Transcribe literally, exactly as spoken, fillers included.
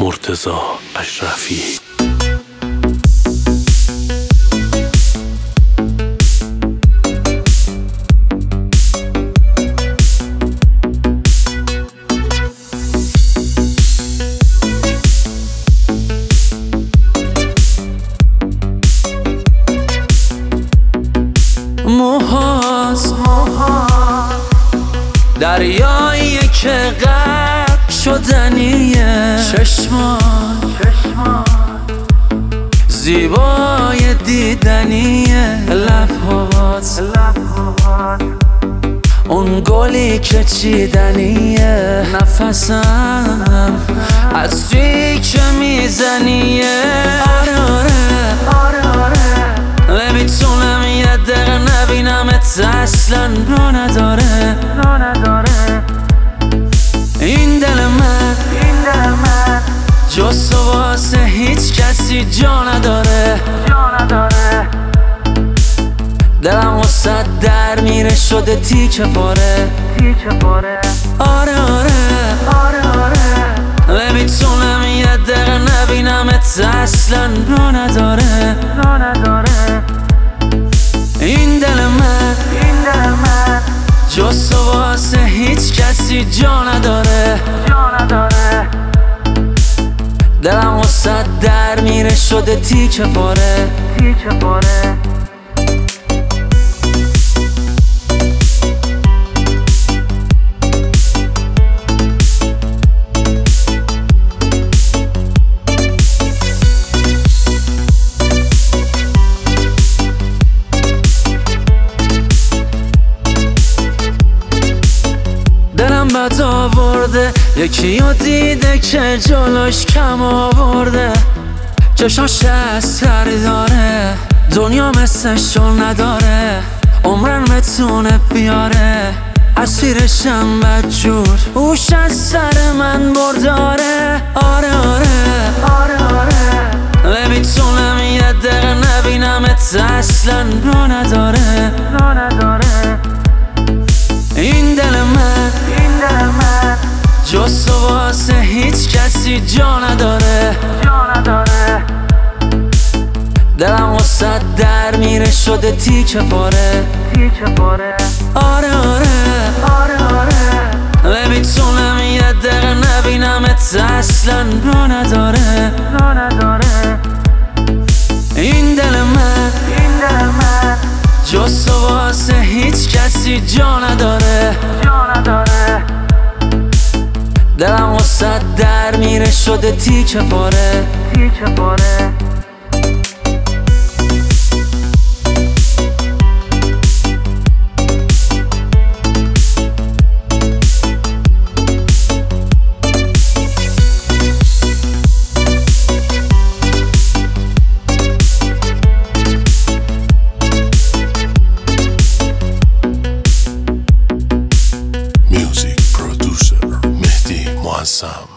مرتضی اشرفی. موهاز دریایی که غرق شدنیه، چشمان زیبای دیدنیه، لبهات اون گلی که چیدنیه، نفسم از توی که میزنیه. آره آره نمیتونم یه دقیقه نبینمت، اصلا رو نداره این دل من جز تو واسه هیچ کسی جا نداره. دلم واسه در میره شده تیکه پاره. آره آره نمیتونم یه دقیقه نبینمت، اصلا رو نداره این دل من جز تو واسه هیچ کسی جا نداره. دلم واسه در میره شده تیکه پاره. دلم بد آورده یکی رو دیده که جلوش کم آورده، چشاش اثری داره، دنیا مثلشو نداره، عمرن بتونه بیاره، اسیرشم بدجور، اوش از سر من برداره. آره آره نمیتونم یه دقیقه نبینمت، اصلا رو نداره این دل من جز تو واسه هیچ کسی جا نداره. دلم واسه در میره شده تیکه پاره. آره آره نمیتونم یه دقیقه نبینمت، اصلا رو نداره این دل من جز تو واسه هیچ کسی جا نداره. دلم واسه در میره شده تیکه پاره. Music producer Mehdi Muazzam.